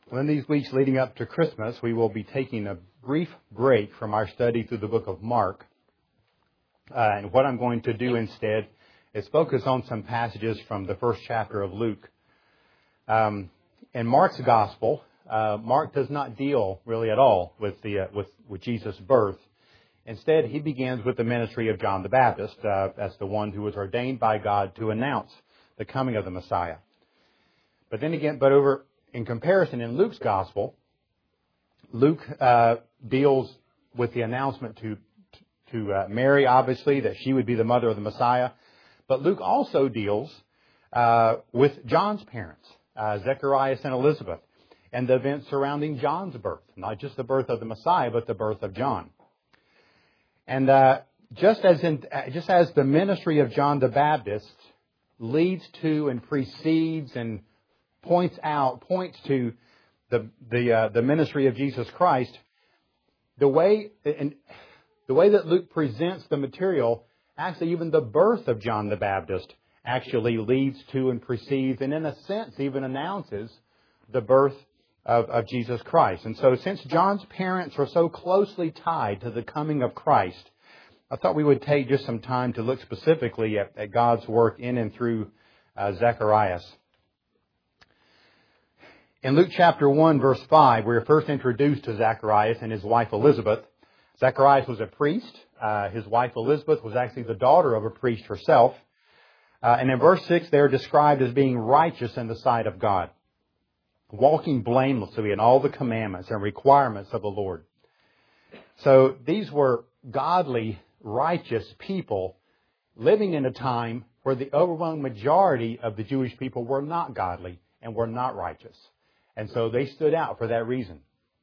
Well, in these weeks leading up to Christmas, we will be taking a brief break from our study through the book of Mark. And what I'm going to do instead is focus on some passages from the first chapter of Luke. In Mark's gospel, Mark does not deal really at all with Jesus' birth. Instead, he begins with the ministry of John the Baptist as the one who was ordained by God to announce the coming of the Messiah. But then again, in comparison, in Luke's gospel, Luke deals with the announcement to Mary, obviously, that she would be the mother of the Messiah. But Luke also deals with John's parents, Zechariah and Elizabeth, and the events surrounding John's birth. Not just the birth of the Messiah, but the birth of John. And just as the ministry of John the Baptist leads to and precedes and points to the ministry of Jesus Christ, the way that Luke presents the material, actually even the birth of John the Baptist actually leads to and precedes and in a sense even announces the birth of Jesus Christ. And so since John's parents are so closely tied to the coming of Christ, I thought we would take just some time to look specifically at God's work in and through Zacharias. In Luke chapter 1, verse 5, we are first introduced to Zacharias and his wife Elizabeth. Zacharias was a priest. His wife Elizabeth was actually the daughter of a priest herself. And in verse 6, they are described as being righteous in the sight of God, walking blamelessly in all the commandments and requirements of the Lord. So these were godly, righteous people living in a time where the overwhelming majority of the Jewish people were not godly and were not righteous. And so they stood out for that reason.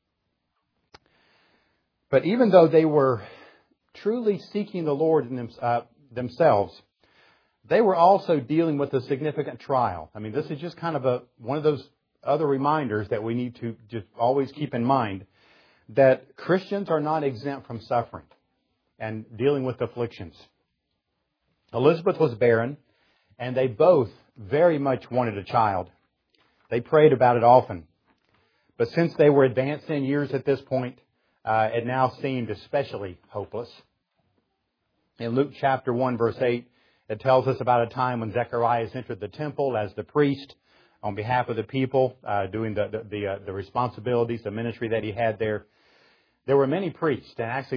But even though they were truly seeking the Lord in themselves, they were also dealing with a significant trial. I mean, this is just kind of one of those other reminders that we need to just always keep in mind, that Christians are not exempt from suffering and dealing with afflictions. Elizabeth was barren, and they both very much wanted a child. They prayed about it often. But since they were advanced in years at this point, it now seemed especially hopeless. In Luke chapter 1, verse 8, it tells us about a time when Zacharias entered the temple as the priest on behalf of the people, doing the responsibilities, the ministry that he had there. There were many priests, and actually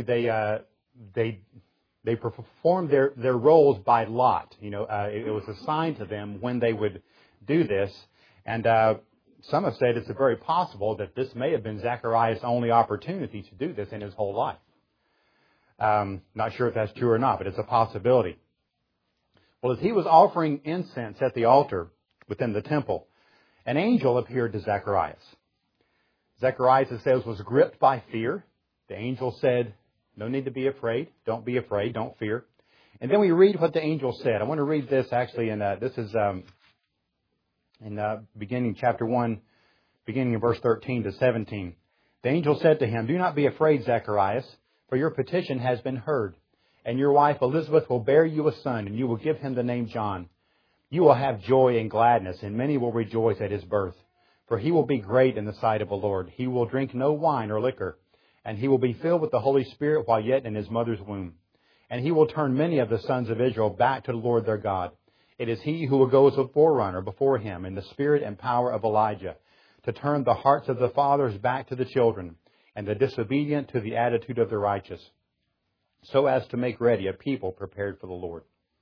they performed their roles by lot. It was assigned to them when they would do this. And some have said it's very possible that this may have been Zacharias' only opportunity to do this in his whole life. Not sure if that's true or not, but it's a possibility. Well, as he was offering incense at the altar within the temple, an angel appeared to Zacharias. Zacharias, it says, was gripped by fear. The angel said, "No need to be afraid. Don't be afraid. Don't fear." And then we read what the angel said. I want to read this actually, this is in beginning chapter 1, beginning in verse 13 to 17. The angel said to him, "Do not be afraid, Zacharias, for your petition has been heard. And your wife Elizabeth will bear you a son, and you will give him the name John. You will have joy and gladness, and many will rejoice at his birth. For he will be great in the sight of the Lord. He will drink no wine or liquor, and he will be filled with the Holy Spirit while yet in his mother's womb. And he will turn many of the sons of Israel back to the Lord their God. It is he who will go as a forerunner before him in the spirit and power of Elijah, to turn the hearts of the fathers back to the children, and the disobedient to the attitude of the righteous, so as to make ready a people prepared for the Lord."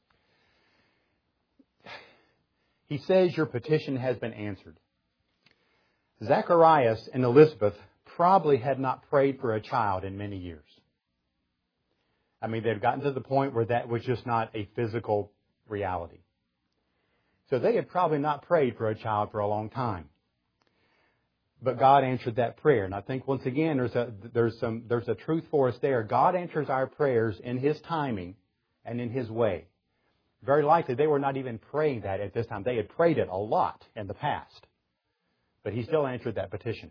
He says your petition has been answered. Zacharias and Elizabeth probably had not prayed for a child in many years. I mean, they'd gotten to the point where that was just not a physical reality. So they had probably not prayed for a child for a long time. But God answered that prayer. And I think once again, there's a truth for us there. God answers our prayers in His timing and in His way. Very likely they were not even praying that at this time. They had prayed it a lot in the past. But He still answered that petition.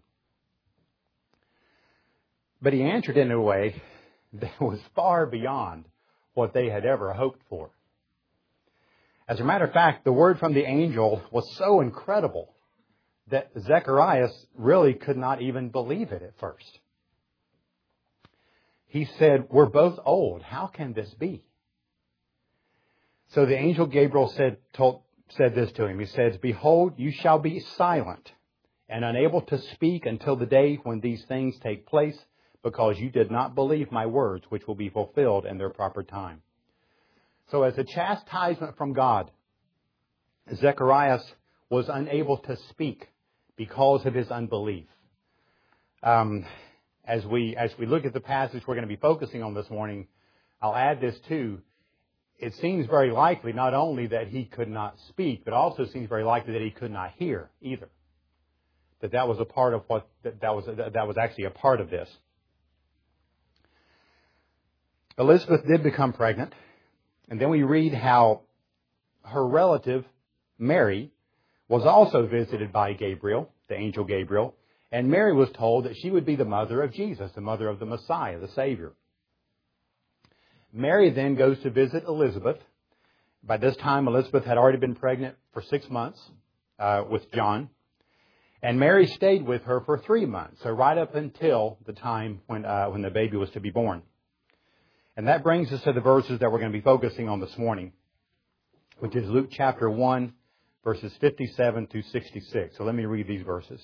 But He answered it in a way that was far beyond what they had ever hoped for. As a matter of fact, the word from the angel was so incredible that Zacharias really could not even believe it at first. He said, "We're both old. How can this be?" So the angel Gabriel said this to him. He says, "Behold, you shall be silent and unable to speak until the day when these things take place, because you did not believe my words, which will be fulfilled in their proper time." So as a chastisement from God, Zacharias was unable to speak because of his unbelief. As we look at the passage we're going to be focusing on this morning, I'll add this too. It seems very likely not only that he could not speak, but also seems very likely that he could not hear either. That was a part of that was actually a part of this. Elizabeth did become pregnant, and then we read how her relative Mary was also visited by Gabriel, the angel Gabriel, and Mary was told that she would be the mother of Jesus, the mother of the Messiah, the Savior. Mary then goes to visit Elizabeth. By this time, Elizabeth had already been pregnant for 6 months with John. And Mary stayed with her for 3 months, so right up until the time when the baby was to be born. And that brings us to the verses that we're going to be focusing on this morning, which is Luke chapter 1, verses 57 through 66. So let me read these verses.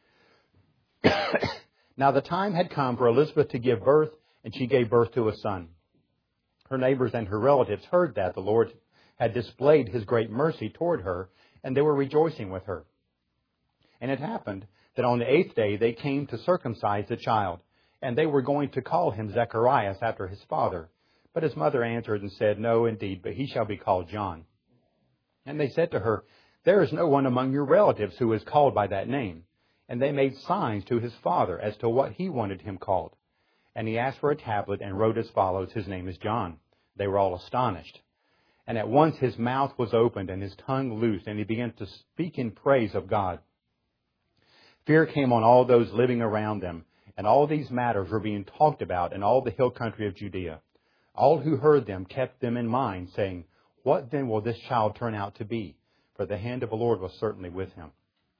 Now the time had come for Elizabeth to give birth, and she gave birth to a son. Her neighbors and her relatives heard that the Lord had displayed His great mercy toward her, and they were rejoicing with her. And it happened that on the 8th day they came to circumcise the child, and they were going to call him Zacharias after his father. But his mother answered and said, "No, indeed, but he shall be called John." And they said to her, "There is no one among your relatives who is called by that name." And they made signs to his father as to what he wanted him called. And he asked for a tablet and wrote as follows, "His name is John." They were all astonished. And at once his mouth was opened and his tongue loosed, and he began to speak in praise of God. Fear came on all those living around them, and all these matters were being talked about in all the hill country of Judea. All who heard them kept them in mind, saying, "What then will this child turn out to be? For the hand of the Lord was certainly with him."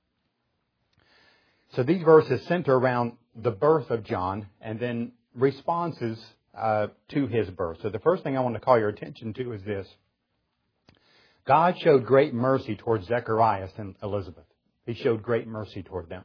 So these verses center around the birth of John and then responses to his birth. So the first thing I want to call your attention to is this. God showed great mercy towards Zacharias and Elizabeth. He showed great mercy toward them.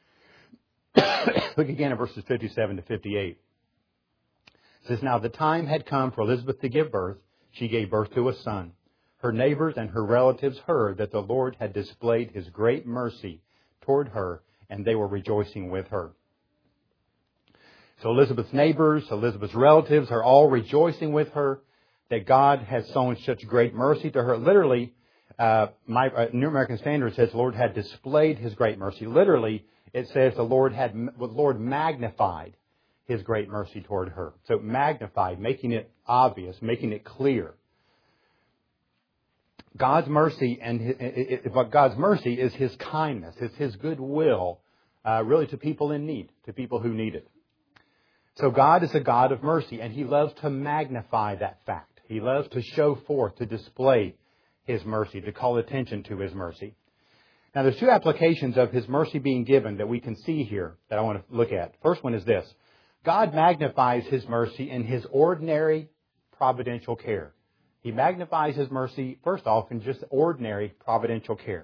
Look again at verses 57 to 58. It says, "Now the time had come for Elizabeth to give birth. She gave birth to a son. Her neighbors and her relatives heard that the Lord had displayed His great mercy toward her, and they were rejoicing with her." So Elizabeth's neighbors, Elizabeth's relatives are all rejoicing with her that God has shown such great mercy to her. Literally, my New American Standard says the Lord had displayed His great mercy. Literally, it says the Lord magnified His great mercy toward her. So magnified, making it obvious, making it clear. God's mercy God's mercy is His kindness, it's His goodwill, really to people in need, to people who need it. So God is a God of mercy, and He loves to magnify that fact. He loves to show forth, to display His mercy, to call attention to His mercy. Now, there's 2 applications of His mercy being given that we can see here that I want to look at. First one is this. God magnifies His mercy in His ordinary providential care. He magnifies His mercy, first off, in just ordinary providential care.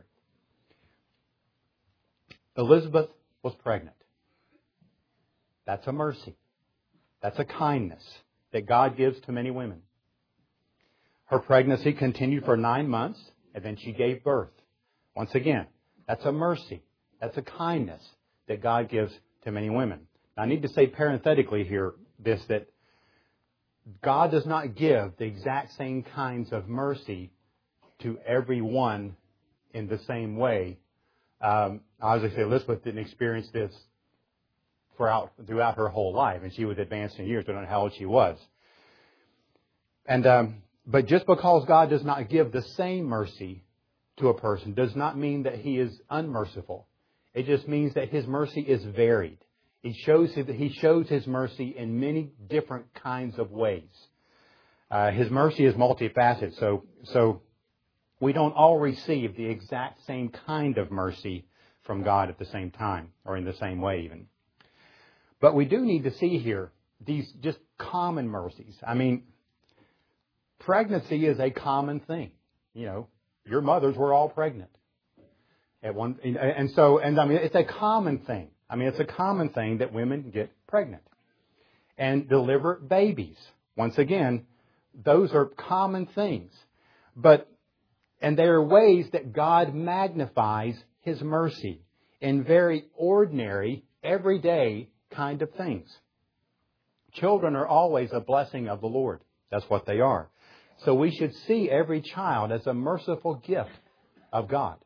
Elizabeth was pregnant. That's a mercy. That's a kindness that God gives to many women. Her pregnancy continued for 9 months, and then she gave birth. Once again, that's a mercy. That's a kindness that God gives to many women. Now, I need to say parenthetically here that God does not give the exact same kinds of mercy to everyone in the same way. As I say, Elizabeth didn't experience this throughout her whole life, and she was advanced in years. I don't know how old she was. But just because God does not give the same mercy to a person does not mean that He is unmerciful. It just means that His mercy is varied. He shows His mercy in many different kinds of ways. His mercy is multifaceted, so we don't all receive the exact same kind of mercy from God at the same time, or in the same way even. But we do need to see here these just common mercies. I mean, pregnancy is a common thing. You know, your mothers were all pregnant at one, and I mean, it's a common thing. I mean, it's a common thing that women get pregnant and deliver babies. Once again, those are common things. And there are ways that God magnifies His mercy in very ordinary, everyday kind of things. Children are always a blessing of the Lord. That's what they are. So we should see every child as a merciful gift of God.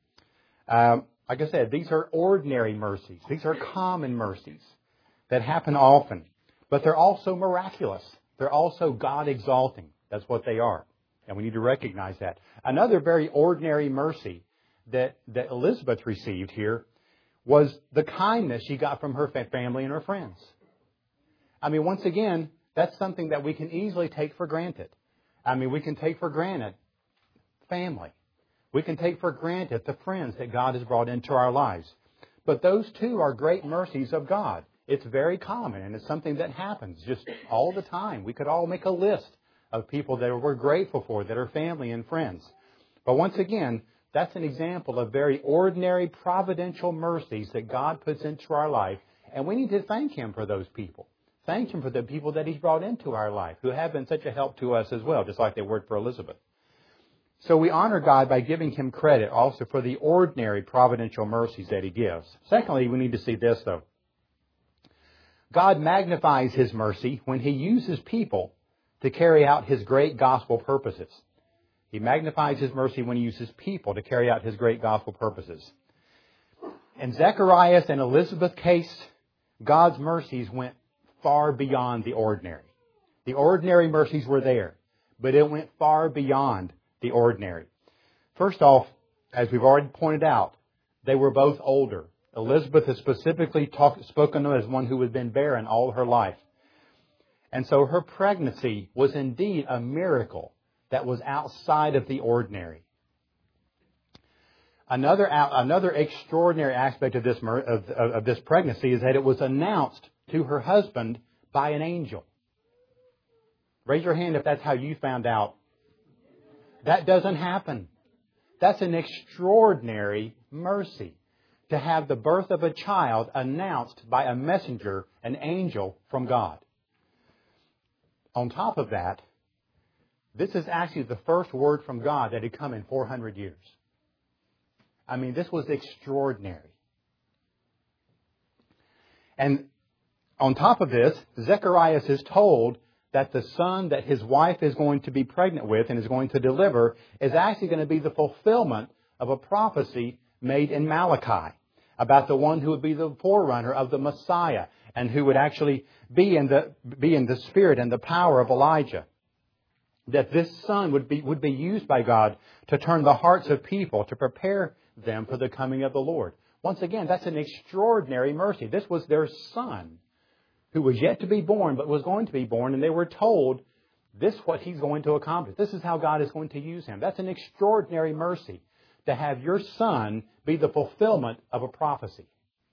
Like I said, these are ordinary mercies. These are common mercies that happen often. But they're also miraculous. They're also God-exalting. That's what they are. And we need to recognize that. Another very ordinary mercy that Elizabeth received here was the kindness she got from her family and her friends. I mean, once again, that's something that we can easily take for granted. I mean, we can take for granted family. We can take for granted the friends that God has brought into our lives. But those too are great mercies of God. It's very common, and it's something that happens just all the time. We could all make a list of people that we're grateful for, that are family and friends. But once again, that's an example of very ordinary providential mercies that God puts into our life, and we need to thank Him for those people. Thank Him for the people that He's brought into our life, who have been such a help to us as well, just like they were for Elizabeth. So we honor God by giving Him credit also for the ordinary providential mercies that He gives. Secondly, we need to see this, though. God magnifies His mercy when He uses people to carry out His great gospel purposes. He magnifies His mercy when He uses people to carry out His great gospel purposes. In Zechariah and Elizabeth's case, God's mercies went far beyond the ordinary. The ordinary mercies were there, but it went far beyond the ordinary. First off, as we've already pointed out, they were both older. Elizabeth is specifically spoken of as one who had been barren all her life. And so her pregnancy was indeed a miracle that was outside of the ordinary. Another extraordinary aspect of this pregnancy is that it was announced to her husband by an angel. Raise your hand if that's how you found out. That doesn't happen. That's an extraordinary mercy to have the birth of a child announced by a messenger, an angel from God. On top of that, this is actually the first word from God that had come in 400 years. I mean, this was extraordinary. And on top of this, Zechariah is told that the son that his wife is going to be pregnant with and is going to deliver is actually going to be the fulfillment of a prophecy made in Malachi about the one who would be the forerunner of the Messiah and who would actually be in the spirit and the power of Elijah. That this son would be used by God to turn the hearts of people, to prepare them for the coming of the Lord. Once again, that's an extraordinary mercy. This was their son who was yet to be born, but was going to be born, and they were told, this is what he's going to accomplish. This is how God is going to use him. That's an extraordinary mercy, to have your son be the fulfillment of a prophecy.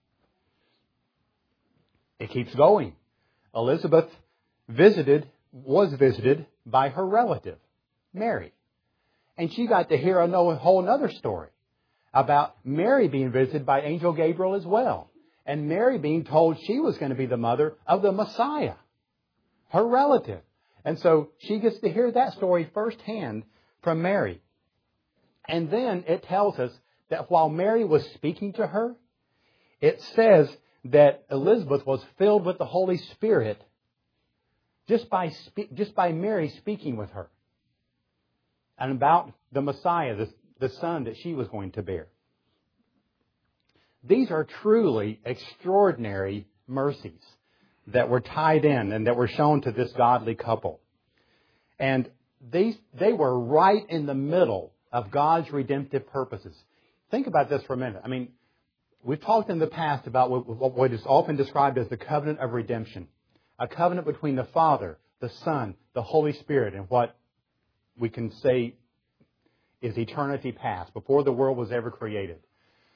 It keeps going. Elizabeth was visited by her relative, Mary. And she got to hear a whole other story about Mary being visited by Angel Gabriel as well. And Mary being told she was going to be the mother of the Messiah, her relative. And so she gets to hear that story firsthand from Mary. And then it tells us that while Mary was speaking to her, it says that Elizabeth was filled with the Holy Spirit just by Mary speaking with her and about the Messiah, the son that she was going to bear. These are truly extraordinary mercies that were tied in and that were shown to this godly couple. And they were right in the middle of God's redemptive purposes. Think about this for a minute. I mean, we've talked in the past about what is often described as the covenant of redemption. A covenant between the Father, the Son, the Holy Spirit, and what we can say is eternity past, before the world was ever created.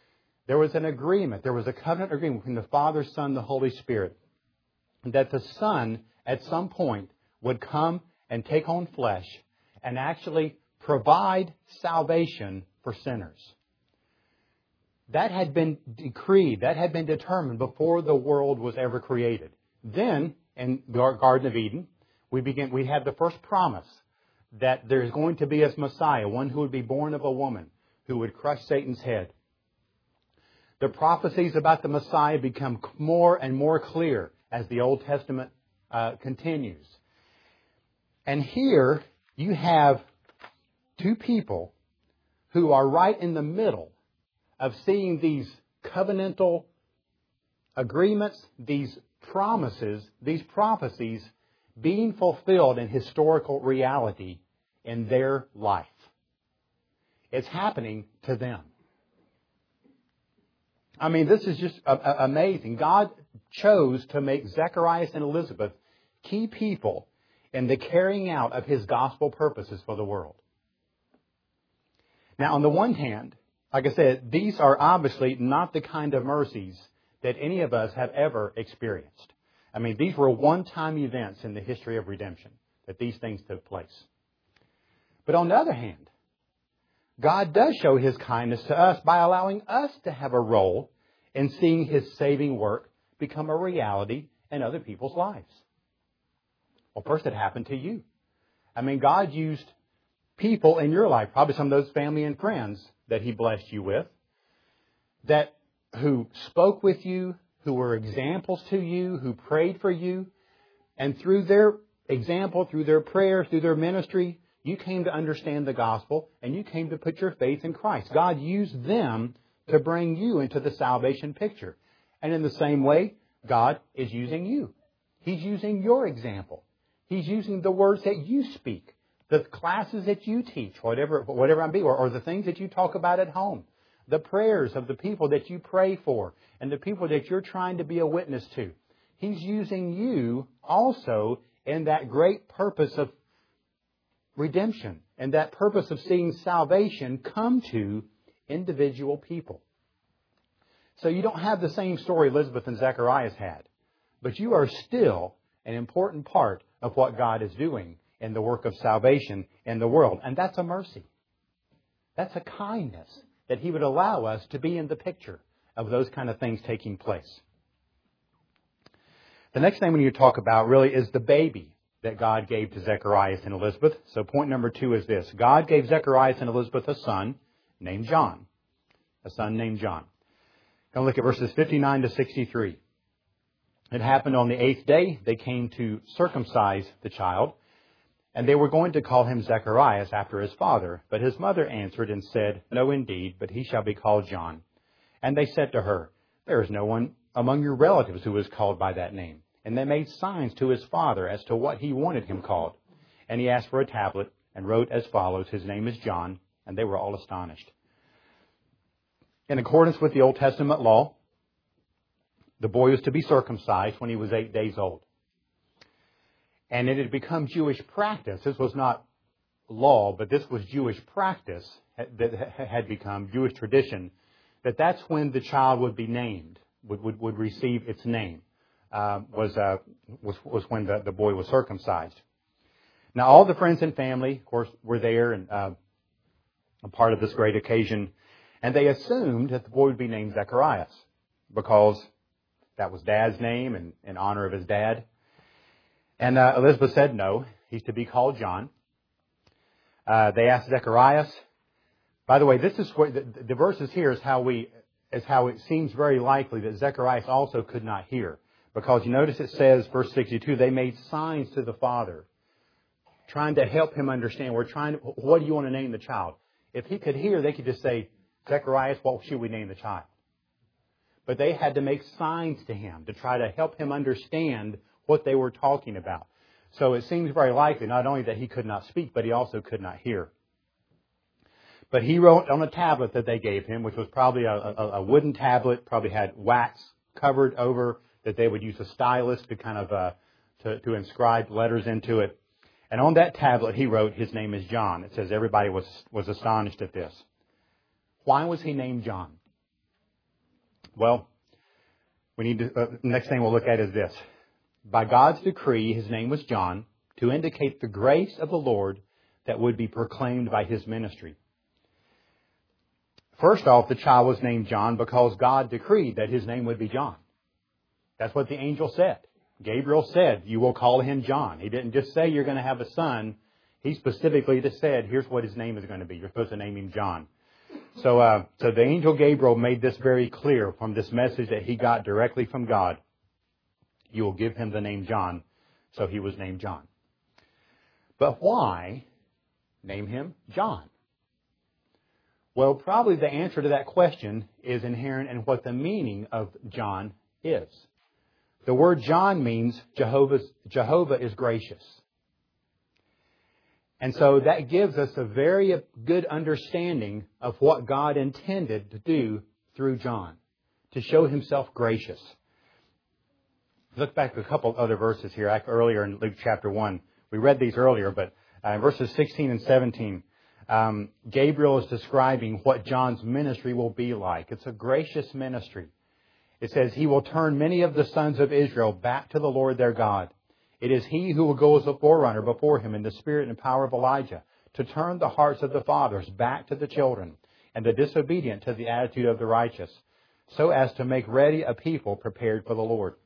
There was an agreement. There was a covenant agreement between the Father, Son, and the Holy Spirit, that the Son at some point would come and take on flesh and actually provide salvation for sinners. That had been decreed, that had been determined before the world was ever created. Then, in the Garden of Eden, we had the first promise that there's going to be a Messiah, one who would be born of a woman, who would crush Satan's head. The prophecies about the Messiah become more and more clear as the Old Testament continues. And here you have two people who are right in the middle of seeing these covenantal agreements, these promises, these prophecies being fulfilled in historical reality in their life. It's happening to them. I mean, this is just amazing. God chose to make Zacharias and Elizabeth key people in the carrying out of His gospel purposes for the world. Now, on the one hand, like I said, these are obviously not the kind of mercies that any of us have ever experienced. I mean, these were one-time events in the history of redemption, that these things took place. But on the other hand, God does show His kindness to us by allowing us to have a role in seeing His saving work become a reality in other people's lives. Well, first it happened to you. I mean, God used people in your life, probably some of those family and friends that He blessed you with, who spoke with you, who were examples to you, who prayed for you. And through their example, through their prayers, through their ministry, you came to understand the gospel and you came to put your faith in Christ. God used them to bring you into the salvation picture. And in the same way, God is using you. He's using your example. He's using the words that you speak, the classes that you teach, whatever it be, or the things that you talk about at home, the prayers of the people that you pray for, and the people that you're trying to be a witness to. He's using you also in that great purpose of redemption and that purpose of seeing salvation come to individual people. So you don't have the same story Elizabeth and Zacharias had, but you are still an important part of what God is doing in the work of salvation in the world. And that's a mercy. That's a kindness that He would allow us to be in the picture of those kind of things taking place. The next thing we need to talk about really is the baby that God gave to Zacharias and Elizabeth. So point number 2 is this. God gave Zacharias and Elizabeth a son named John. A son named John. Now look at verses 59 to 63. It happened on the 8th day. They came to circumcise the child, and they were going to call him Zacharias after his father. But his mother answered and said, No, indeed, but he shall be called John. And they said to her, There is no one among your relatives who is called by that name. And they made signs to his father as to what he wanted him called. And he asked for a tablet and wrote as follows, His name is John. And they were all astonished. In accordance with the Old Testament law, the boy was to be circumcised when he was 8 days old. And it had become Jewish practice. This was not law, but this was Jewish practice that had become Jewish tradition, that's when the child would be named, would receive its name, was when the boy was circumcised. Now, all the friends and family, of course, were there and a part of this great occasion, and they assumed that the boy would be named Zacharias because that was Dad's name and in honor of his dad. And Elizabeth said, no, he's to be called John. They asked Zacharias. By the way, this is what the verses here is how it seems very likely that Zacharias also could not hear. Because you notice it says, verse 62, they made signs to the father, trying to help him understand. What do you want to name the child? If he could hear, they could just say, Zacharias, what should we name the child? But they had to make signs to him to try to help him understand what they were talking about. So it seems very likely not only that he could not speak, but he also could not hear. But he wrote on a tablet that they gave him, which was probably a wooden tablet, probably had wax covered over, that they would use a stylus to kind of to inscribe letters into it. And on that tablet he wrote, His name is John. It says everybody was astonished at this. Why was he named John? Well, we need to, next thing we'll look at is this. By God's decree, his name was John, to indicate the grace of the Lord that would be proclaimed by his ministry. First off, the child was named John because God decreed that his name would be John. That's what the angel said. Gabriel said, you will call him John. He didn't just say you're going to have a son. He specifically just said, here's what his name is going to be. You're supposed to name him John. So the angel Gabriel made this very clear from this message that he got directly from God. You will give him the name John. So he was named John. But why name him John? Well, probably the answer to that question is inherent in what the meaning of John is. The word John means Jehovah is gracious. And so that gives us a very good understanding of what God intended to do through John, to show himself gracious. Look back at a couple of other verses here, earlier in Luke chapter 1. We read these earlier, but verses 16 and 17, Gabriel is describing what John's ministry will be like. It's a gracious ministry. It says, he will turn many of the sons of Israel back to the Lord their God. It is he who will go as a forerunner before him in the spirit and power of Elijah, to turn the hearts of the fathers back to the children, and the disobedient to the attitude of the righteous, so as to make ready a people prepared for the Lord.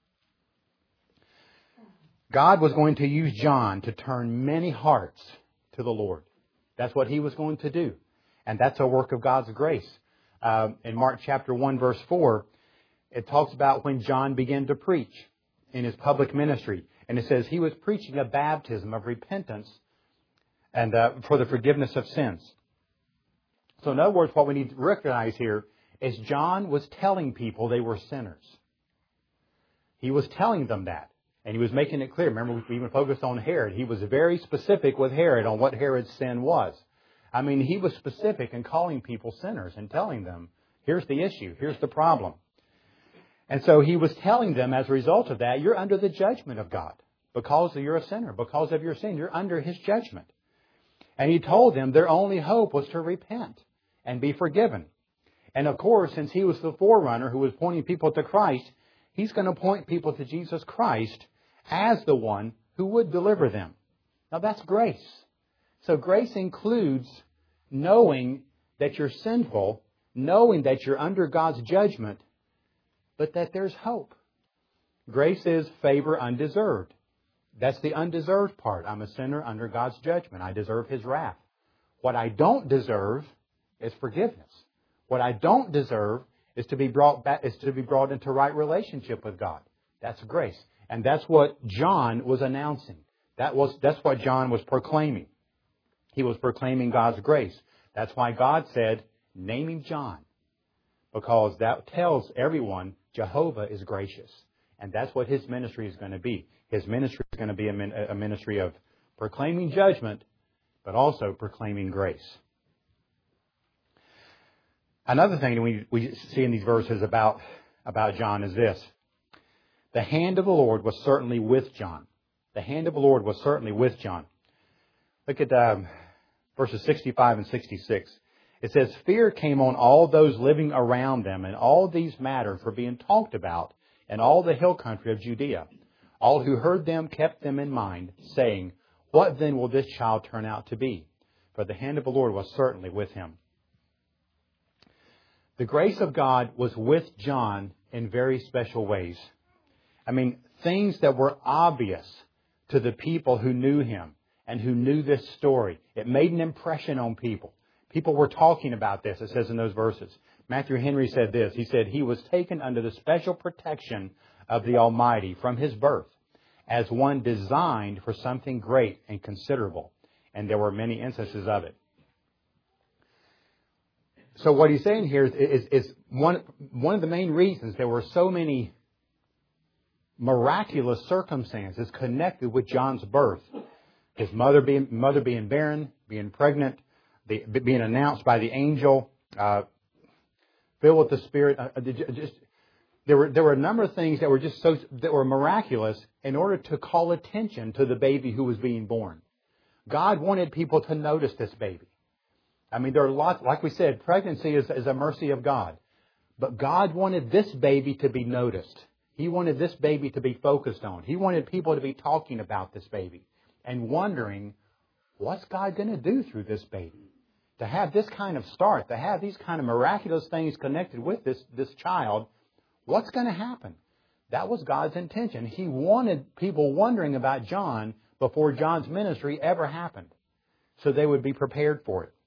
God was going to use John to turn many hearts to the Lord. That's what he was going to do. And that's a work of God's grace. In Mark chapter 1, verse 4, it talks about when John began to preach in his public ministry. And it says he was preaching a baptism of repentance and for the forgiveness of sins. So in other words, what we need to recognize here is John was telling people they were sinners. He was telling them that. And he was making it clear. Remember, we even focused on Herod. He was very specific with Herod on what Herod's sin was. I mean, he was specific in calling people sinners and telling them, here's the issue, here's the problem. And so he was telling them, as a result of that, you're under the judgment of God. Because you're a sinner. Because of your sin, you're under his judgment. And he told them their only hope was to repent and be forgiven. And of course, since he was the forerunner who was pointing people to Christ, he's going to point people to Jesus Christ as the one who would deliver them. Now that's grace. So grace includes knowing that you're sinful, knowing that you're under God's judgment, but that there's hope. Grace is favor undeserved. That's the undeserved part. I'm a sinner under God's judgment. I deserve his wrath. What I don't deserve is forgiveness. What I don't deserve is to be brought into right relationship with God. That's grace. And that's what John was announcing. That's what John was proclaiming. He was proclaiming God's grace. That's why God said, name him John. Because that tells everyone Jehovah is gracious. And that's what his ministry is going to be. His ministry is going to be a ministry of proclaiming judgment, but also proclaiming grace. Another thing we see in these verses about John is this. The hand of the Lord was certainly with John. The hand of the Lord was certainly with John. Look at verses 65 and 66. It says, fear came on all those living around them, and all these matters were being talked about in all the hill country of Judea. All who heard them kept them in mind, saying, what then will this child turn out to be? For the hand of the Lord was certainly with him. The grace of God was with John in very special ways. I mean, things that were obvious to the people who knew him and who knew this story. It made an impression on people. People were talking about this, it says in those verses. Matthew Henry said this. He said, he was taken under the special protection of the Almighty from his birth as one designed for something great and considerable. And there were many instances of it. So what he's saying here is one of the main reasons there were so many miraculous circumstances connected with John's birth. His mother being barren, being pregnant, being announced by the angel, filled with the Spirit. There were a number of things that were miraculous in order to call attention to the baby who was being born. God wanted people to notice this baby. I mean, there are lots, like we said, pregnancy is a mercy of God. But God wanted this baby to be noticed. He wanted this baby to be focused on. He wanted people to be talking about this baby and wondering, what's God going to do through this baby? To have this kind of start, to have these kind of miraculous things connected with this child, what's going to happen? That was God's intention. He wanted people wondering about John before John's ministry ever happened, so they would be prepared for it.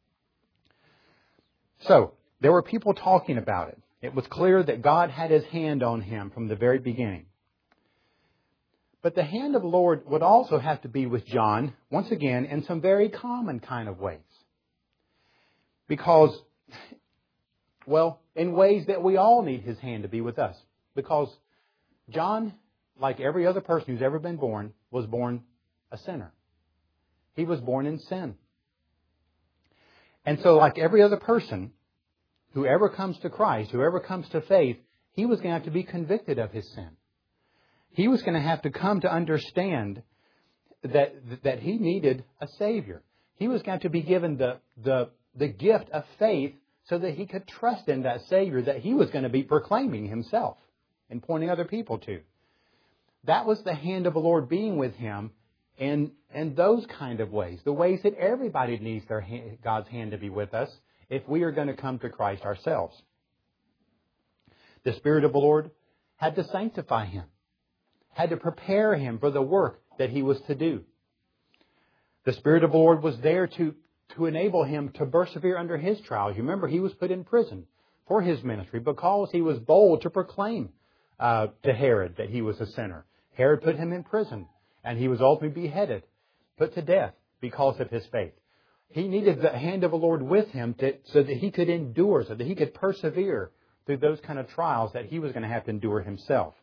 So, there were people talking about it. It was clear that God had His hand on him from the very beginning. But the hand of the Lord would also have to be with John, once again, in some very common kind of ways. Because, well, in ways that we all need His hand to be with us. Because John, like every other person who's ever been born, was born a sinner. He was born in sin. And so, like every other person, whoever comes to Christ, whoever comes to faith, he was going to have to be convicted of his sin. He was going to have to come to understand that he needed a Savior. He was going to be given the gift of faith so that he could trust in that Savior that he was going to be proclaiming himself and pointing other people to. That was the hand of the Lord being with him in those kind of ways. The ways that everybody needs God's hand to be with us if we are going to come to Christ ourselves. The Spirit of the Lord had to sanctify him, had to prepare him for the work that he was to do. The Spirit of the Lord was there to enable him to persevere under his trials. You remember, he was put in prison for his ministry because he was bold to proclaim to Herod that he was a sinner. Herod put him in prison, and he was ultimately beheaded, put to death because of his faith. He needed the hand of the Lord with him so that he could endure, so that he could persevere through those kind of trials that he was going to have to endure himself.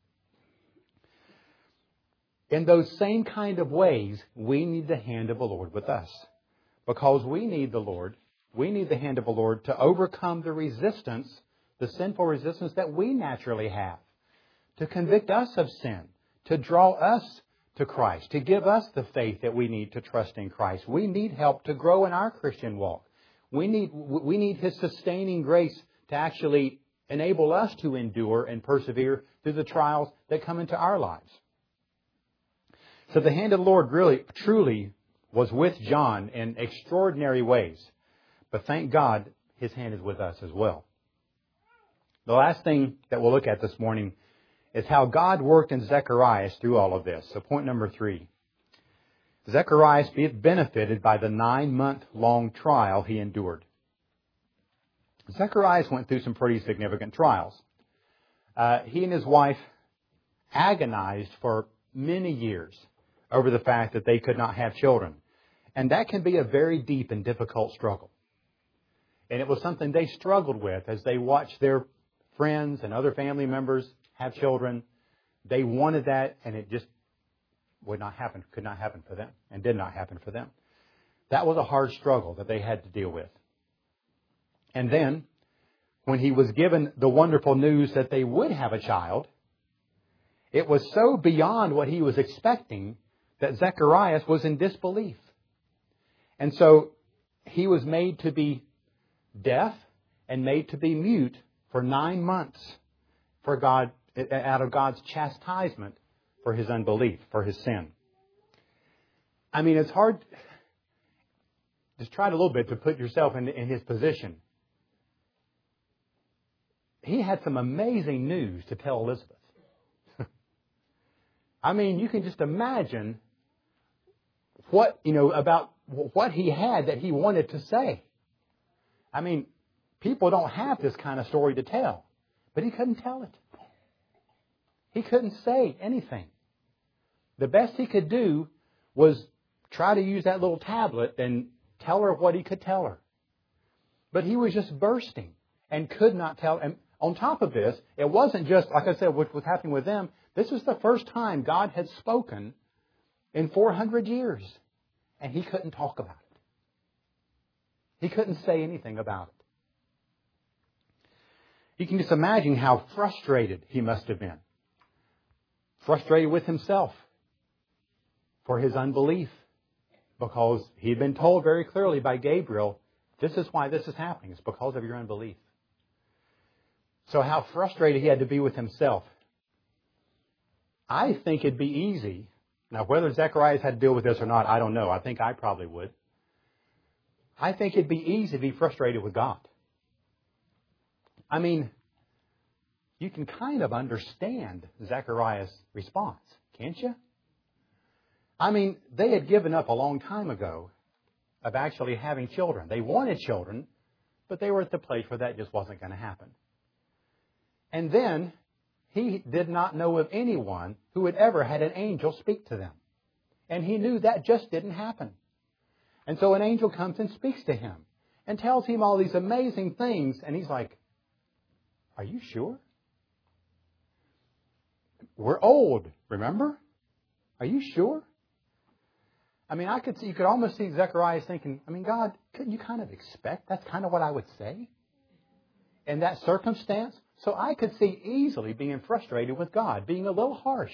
In those same kind of ways, we need the hand of the Lord with us. Because we need the Lord, we need the hand of the Lord to overcome the resistance, the sinful resistance that we naturally have, to convict us of sin, to draw us to Christ, to give us the faith that we need to trust in Christ. We need help to grow in our Christian walk. We need His sustaining grace to actually enable us to endure and persevere through the trials that come into our lives. So the hand of the Lord really, truly was with John in extraordinary ways. But thank God, His hand is with us as well. The last thing that we'll look at this morning is how God worked in Zacharias through all of this. So point number 3. Zacharias benefited by the 9-month-long trial he endured. Zacharias went through some pretty significant trials. He and his wife agonized for many years over the fact that they could not have children. And that can be a very deep and difficult struggle. And it was something they struggled with as they watched their friends and other family members have children. They wanted that, and it just would not happen, could not happen for them, and did not happen for them. That was a hard struggle that they had to deal with. And then, when he was given the wonderful news that they would have a child, it was so beyond what he was expecting that Zacharias was in disbelief. And so he was made to be deaf and made to be mute for 9 months for God, out of God's chastisement for his unbelief, for his sin. I mean, it's hard. Just try a little bit to put yourself in his position. He had some amazing news to tell Elizabeth. I mean, you can just imagine about what he had that he wanted to say. I mean, people don't have this kind of story to tell, but he couldn't tell it. He couldn't say anything. The best he could do was try to use that little tablet and tell her what he could tell her. But he was just bursting and could not tell. And on top of this, it wasn't just, like I said, what was happening with them. This was the first time God had spoken in 400 years. And he couldn't talk about it. He couldn't say anything about it. You can just imagine how frustrated he must have been. Frustrated with himself for his unbelief. Because he had been told very clearly by Gabriel, this is why this is happening. It's because of your unbelief. So how frustrated he had to be with himself. I think it'd be easy. Now, whether Zacharias had to deal with this or not, I don't know. I think I probably would. I think it'd be easy to be frustrated with God. I mean, you can kind of understand Zechariah's response, can't you? I mean, they had given up a long time ago of actually having children. They wanted children, but they were at the place where that just wasn't going to happen. And then he did not know of anyone who had ever had an angel speak to them. And he knew that just didn't happen. And so an angel comes and speaks to him and tells him all these amazing things. And he's like, are you sure? We're old, remember? Are you sure? I mean, you could almost see Zechariah thinking, I mean, God, couldn't you kind of expect? That's kind of what I would say in that circumstance. So I could see easily being frustrated with God, being a little harsh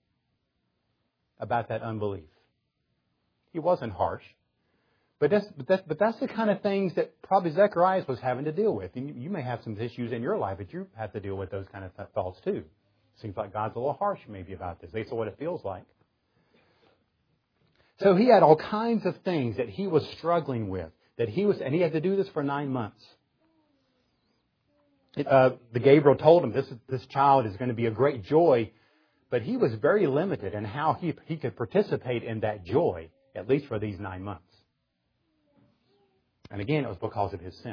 about that unbelief. He wasn't harsh. But that's the kind of things that probably Zechariah was having to deal with. And you may have some issues in your life that you have to deal with those kind of thoughts too. Seems like God's a little harsh maybe about this. That's what it feels like. So he had all kinds of things that he was struggling with. And he had to do this for 9 months. The Gabriel told him this child is going to be a great joy, but he was very limited in how he could participate in that joy, at least for these 9 months. And again, it was because of his sin.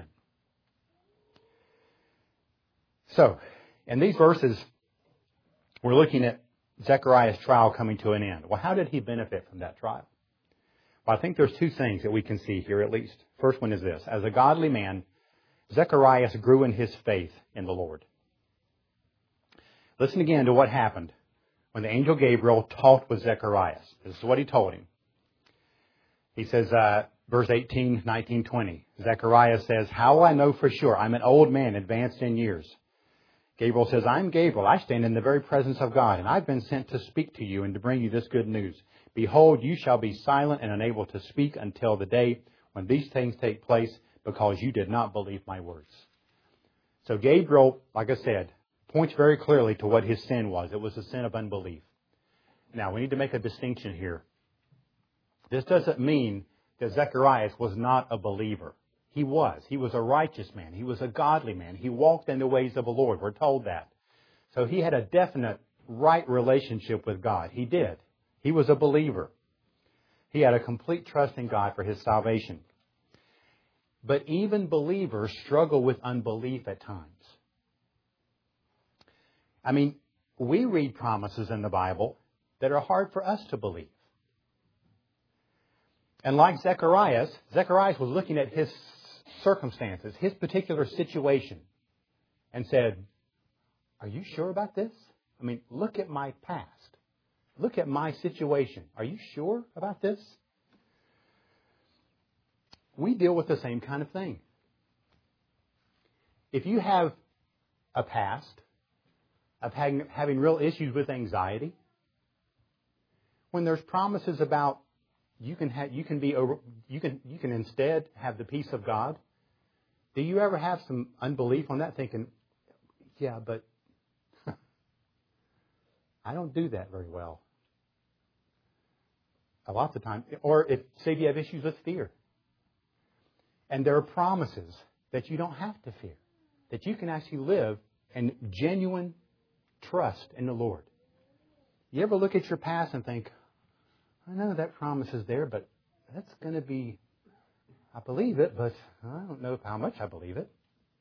So, in these verses, we're looking at Zechariah's trial coming to an end. Well, how did he benefit from that trial? Well, I think there's two things that we can see here at least. First one is this. As a godly man, Zechariah grew in his faith in the Lord. Listen again to what happened when the angel Gabriel talked with Zechariah. This is what he told him. He says, verse 18, 19, 20. Zechariah says, how will I know for sure? I'm an old man, advanced in years. Gabriel says, I'm Gabriel. I stand in the very presence of God, and I've been sent to speak to you and to bring you this good news. Behold, you shall be silent and unable to speak until the day when these things take place, because you did not believe my words. So Gabriel, like I said, points very clearly to what his sin was. It was a sin of unbelief. Now, we need to make a distinction here. This doesn't mean that Zechariah was not a believer. He was. He was a righteous man. He was a godly man. He walked in the ways of the Lord. We're told that. So he had a definite right relationship with God. He did. He was a believer. He had a complete trust in God for his salvation. But even believers struggle with unbelief at times. I mean, we read promises in the Bible that are hard for us to believe. And like Zechariah was looking at his circumstances, his particular situation, and said, are you sure about this? I mean, look at my past. Look at my situation. Are you sure about this? We deal with the same kind of thing. If you have a past of having real issues with anxiety, when there's promises about you can instead have the peace of God, do you ever have some unbelief on that, thinking, yeah, but I don't do that very well. Lots of times. Or say you have issues with fear. And there are promises that you don't have to fear. That you can actually live in genuine trust in the Lord. You ever look at your past and think, I know that promise is there, but that's going to be, I believe it, but I don't know how much I believe it.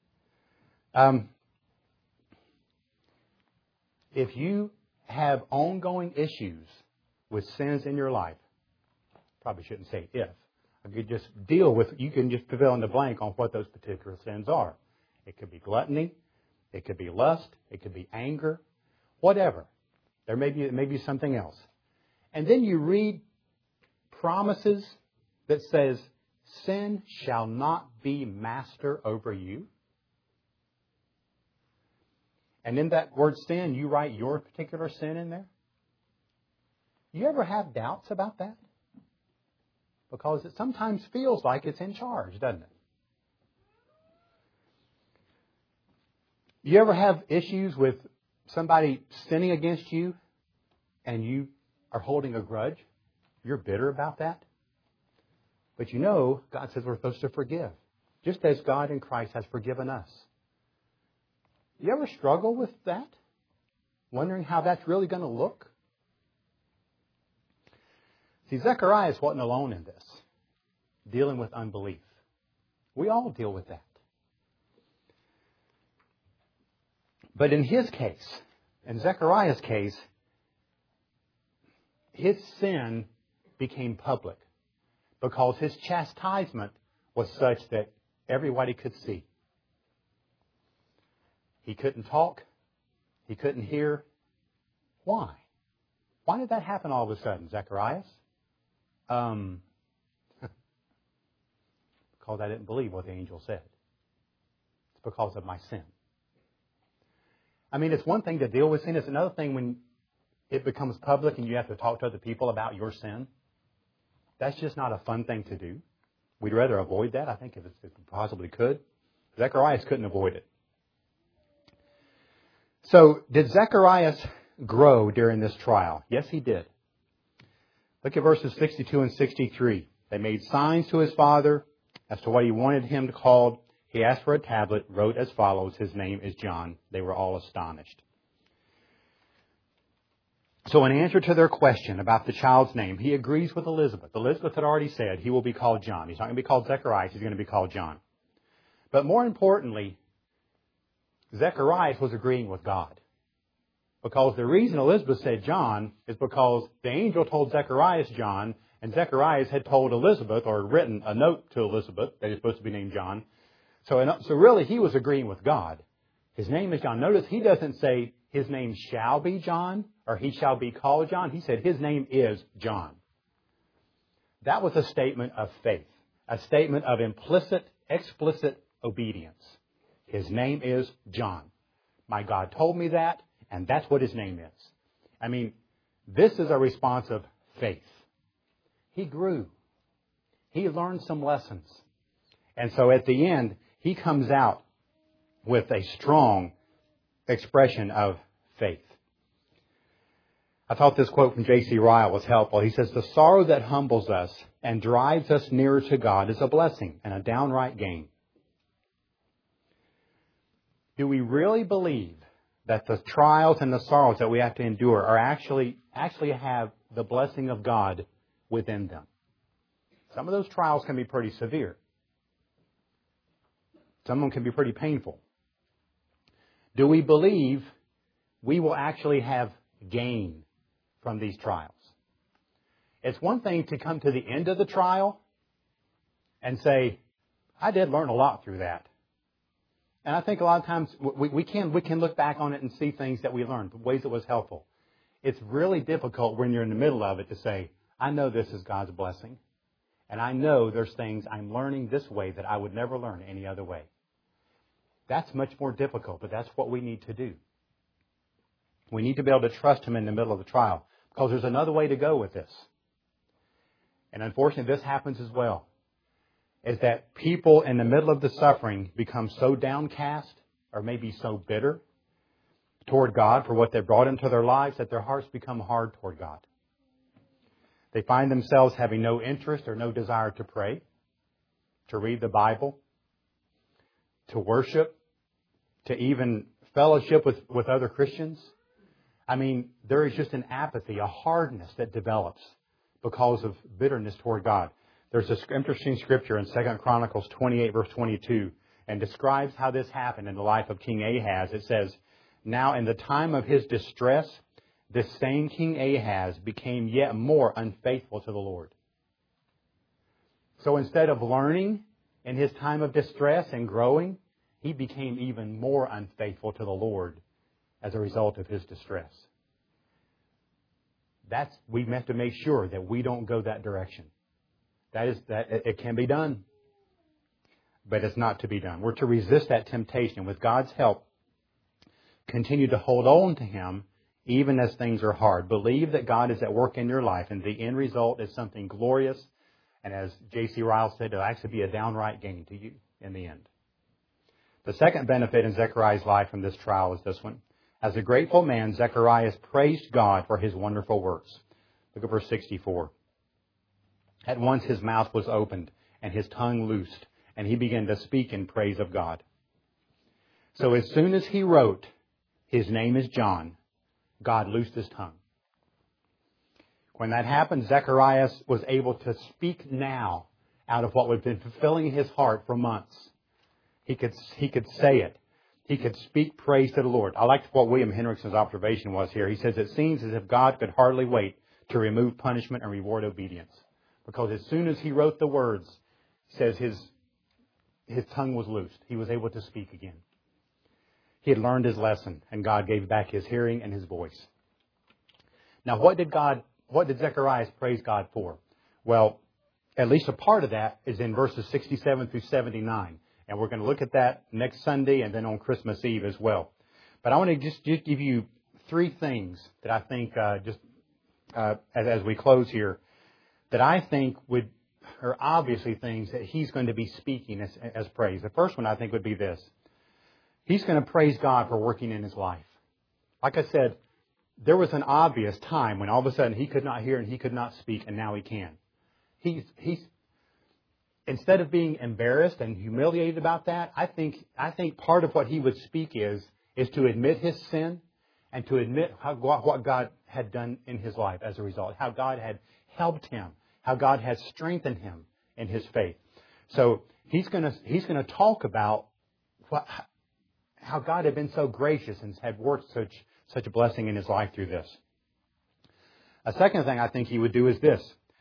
If you have ongoing issues with sins in your life, probably shouldn't say if. I could just you can just fill in the blank on what those particular sins are. It could be gluttony. It could be lust. It could be anger. Whatever. It may be something else. And then you read promises that says, sin shall not be master over you. And in that word sin, you write your particular sin in there. You ever have doubts about that? Because it sometimes feels like it's in charge, doesn't it? You ever have issues with somebody sinning against you and you are holding a grudge? You're bitter about that? But you know, God says we're supposed to forgive, just as God in Christ has forgiven us. You ever struggle with that? Wondering how that's really going to look? See, Zacharias wasn't alone in this, dealing with unbelief. We all deal with that. But in his case, in Zechariah's case, his sin became public because his chastisement was such that everybody could see. He couldn't talk. He couldn't hear. Why? Why did that happen all of a sudden, Zacharias? Because I didn't believe what the angel said. It's because of my sin. I mean, it's one thing to deal with sin. It's another thing when it becomes public and you have to talk to other people about your sin. That's just not a fun thing to do. We'd rather avoid that, I think, if we possibly could. Zacharias couldn't avoid it. So, did Zacharias grow during this trial? Yes, he did. Look at verses 62 and 63. They made signs to his father as to what he wanted him to call. He asked for a tablet, wrote as follows, his name is John. They were all astonished. So in answer to their question about the child's name, he agrees with Elizabeth. Elizabeth had already said he will be called John. He's not going to be called Zacharias, he's going to be called John. But more importantly, Zacharias was agreeing with God. Because the reason Elizabeth said John is because the angel told Zacharias John, and Zacharias had told Elizabeth, or written a note to Elizabeth that he's supposed to be named John. So really he was agreeing with God. His name is John. Notice he doesn't say his name shall be John or he shall be called John. He said his name is John. That was a statement of faith, a statement of implicit, explicit obedience. His name is John. My God told me that, and that's what his name is. I mean, this is a response of faith. He grew. He learned some lessons. And so at the end, he comes out with a strong expression of faith. I thought this quote from J.C. Ryle was helpful. He says, "The sorrow that humbles us and drives us nearer to God is a blessing and a downright gain." Do we really believe that the trials and the sorrows that we have to endure are actually have the blessing of God within them? Some of those trials can be pretty severe. Some of them can be pretty painful. Do we believe we will actually have gain from these trials? It's one thing to come to the end of the trial and say, I did learn a lot through that. And I think a lot of times we can look back on it and see things that we learned, ways that was helpful. It's really difficult when you're in the middle of it to say, I know this is God's blessing. And I know there's things I'm learning this way that I would never learn any other way. That's much more difficult, but that's what we need to do. We need to be able to trust Him in the middle of the trial, because there's another way to go with this. And unfortunately, this happens as well, is that people in the middle of the suffering become so downcast or maybe so bitter toward God for what they brought into their lives that their hearts become hard toward God. They find themselves having no interest or no desire to pray, to read the Bible, to worship, to even fellowship with other Christians. I mean, there is just an apathy, a hardness that develops because of bitterness toward God. There's this interesting scripture in 2 Chronicles 28, verse 22, and describes how this happened in the life of King Ahaz. It says, "Now in the time of his distress, this same King Ahaz became yet more unfaithful to the Lord." So instead of learning in his time of distress and growing, he became even more unfaithful to the Lord as a result of his distress. We have to make sure that we don't go that direction. It can be done, but it's not to be done. We're to resist that temptation. With God's help, continue to hold on to Him even as things are hard. Believe that God is at work in your life, and the end result is something glorious. And as J.C. Ryle said, it'll actually be a downright gain to you in the end. The second benefit in Zechariah's life from this trial is this one. As a grateful man, Zechariah praised God for his wonderful works. Look at verse 64. At once his mouth was opened and his tongue loosed, and he began to speak in praise of God. So as soon as he wrote, his name is John, God loosed his tongue. When that happened, Zechariah was able to speak now out of what had been fulfilling his heart for months. He could say it. He could speak praise to the Lord. I liked what William Hendrickson's observation was here. He says, it seems as if God could hardly wait to remove punishment and reward obedience. Because as soon as he wrote the words, he says his tongue was loosed. He was able to speak again. He had learned his lesson, and God gave back his hearing and his voice. Now, what did Zechariah praise God for? Well, at least a part of that is in verses 67 through 79. And we're going to look at that next Sunday and then on Christmas Eve as well. But I want to just give you three things that I think, as we close here, that I think are obviously things that he's going to be speaking as praise. The first one I think would be this. He's going to praise God for working in his life. Like I said, there was an obvious time when all of a sudden he could not hear and he could not speak, and now he can. He's instead of being embarrassed and humiliated about that, I think part of what he would speak is to admit his sin and to admit what God had done in his life as a result, how God had helped him, how God had strengthened him in his faith. So he's going to talk about how God had been so gracious and had worked such a blessing in his life through this. A second thing I think he would do is this.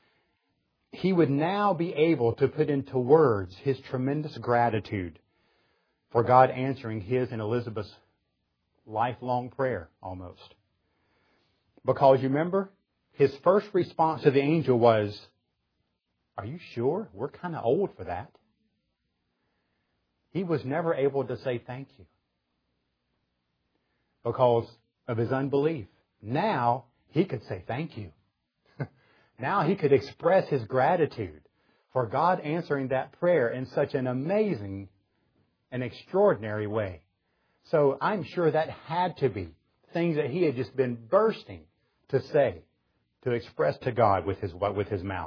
He would now be able to put into words his tremendous gratitude for God answering his and Elizabeth's lifelong prayer almost. Because you remember, his first response to the angel was, "Are you sure? We're kind of old for that." He was never able to say thank you because of his unbelief. Now he could say thank you. Now he could express his gratitude for God answering that prayer in such an amazing and extraordinary way. So I'm sure that had to be things that he had just been bursting to say, to express to God with his mouth.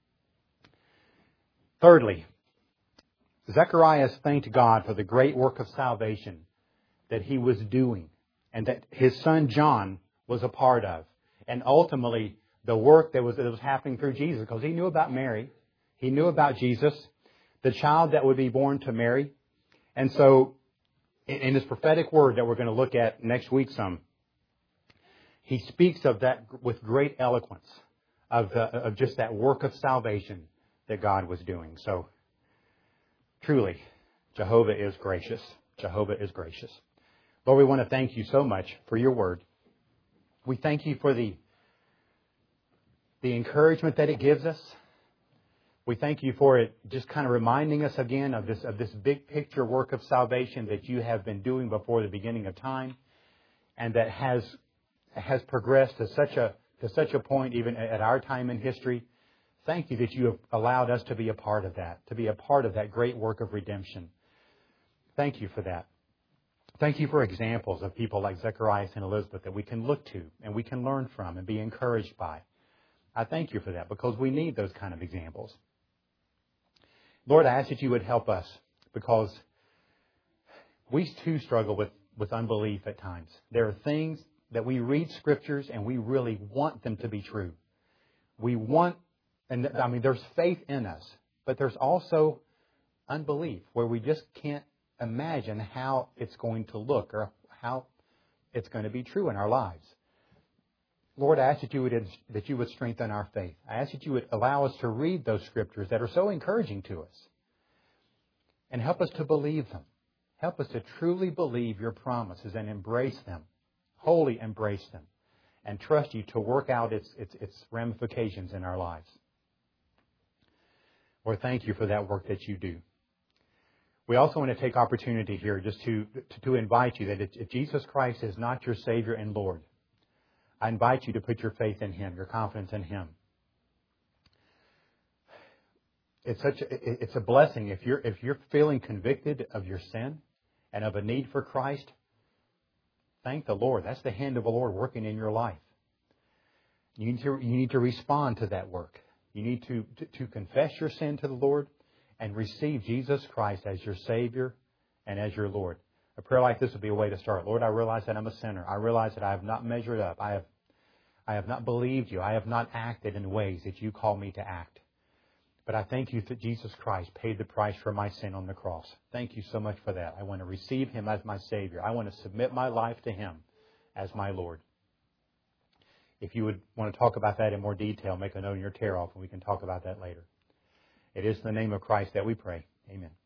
Thirdly, Zechariah thanked God for the great work of salvation that he was doing and that his son John was a part of. And ultimately, the work that was happening through Jesus, because he knew about Mary. He knew about Jesus, the child that would be born to Mary. And so, in his prophetic word that we're going to look at next week he speaks of that with great eloquence, of just that work of salvation that God was doing. So, truly, Jehovah is gracious. Jehovah is gracious. Lord, we want to thank you so much for your word. We thank you for the encouragement that it gives us. We thank you for it just kind of reminding us again of this big picture work of salvation that you have been doing before the beginning of time, and that has progressed to such a point even at our time in history. Thank you that you have allowed us to be a part of that great work of redemption. Thank you for that. Thank you for examples of people like Zechariah and Elizabeth that we can look to and we can learn from and be encouraged by. I thank you for that because we need those kind of examples. Lord, I ask that you would help us because we too struggle with unbelief at times. There are things that we read scriptures and we really want them to be true. There's faith in us, but there's also unbelief where we just can't imagine how it's going to look or how it's going to be true in our lives. Lord, I ask that you would strengthen our faith. I ask that you would allow us to read those scriptures that are so encouraging to us and help us to believe them. Help us to truly believe your promises and embrace them, wholly embrace them, and trust you to work out its ramifications in our lives. Lord, thank you for that work that you do. We also want to take opportunity here just to invite you that if Jesus Christ is not your Savior and Lord, I invite you to put your faith in Him, your confidence in Him. It's a blessing if you're feeling convicted of your sin and of a need for Christ, thank the Lord. That's the hand of the Lord working in your life. You need to respond to that work. You need to confess your sin to the Lord and receive Jesus Christ as your Savior and as your Lord. A prayer like this would be a way to start. Lord, I realize that I'm a sinner. I realize that I have not measured up. I have not believed you. I have not acted in ways that you call me to act. But I thank you that Jesus Christ paid the price for my sin on the cross. Thank you so much for that. I want to receive Him as my Savior. I want to submit my life to Him as my Lord. If you would want to talk about that in more detail, make a note in your tear off and we can talk about that later. It is in the name of Christ that we pray. Amen.